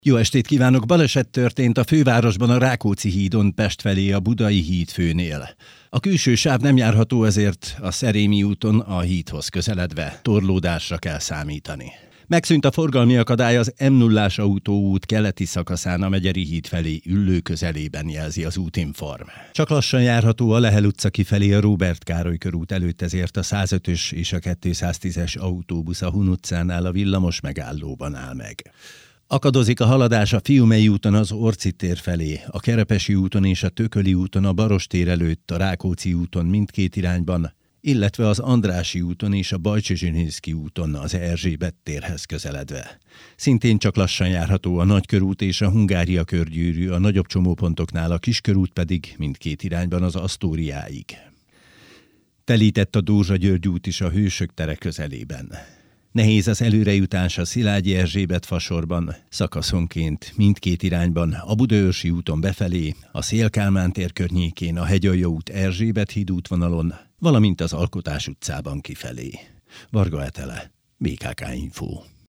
Jó estét kívánok! Baleset történt a fővárosban a Rákóczi hídon Pest felé a Budai hídfőnél. A külső sáv nem járható, ezért a Szerémi úton a hídhoz közeledve torlódásra kell számítani. Megszűnt a forgalmi akadály az M0-ás autóút keleti szakaszán a Megyeri híd felé Üllő közelében, jelzi az Útinform. Csak lassan járható a Lehel utca kifelé a Róbert Károly körút előtt, ezért a 105-ös és a 210-es autóbusz a Hun utcánál a villamos megállóban áll meg. Akadozik a haladás a Fiumei úton az Orci tér felé, a Kerepesi úton és a Tököli úton a Barostér előtt, a Rákóczi úton mindkét irányban, illetve az Andrássy úton és a Bajcsy-Zsilinszky úton az Erzsébet térhez közeledve. Szintén csak lassan járható a Nagykörút és a Hungária körgyűrű, a nagyobb csomópontoknál, a Kiskörút pedig mindkét irányban az Asztóriáig. Telített a Dózsa-György út is a Hősök tere közelében. Nehéz az előrejutás a Szilágyi Erzsébet fasorban, szakaszonként mindkét irányban, a Budaörsi úton befelé, a Széll-Kálmán tér környékén, a Hegyalja út Erzsébet híd útvonalon, valamint az Alkotás utcában kifelé. Varga Etele, BKK Info.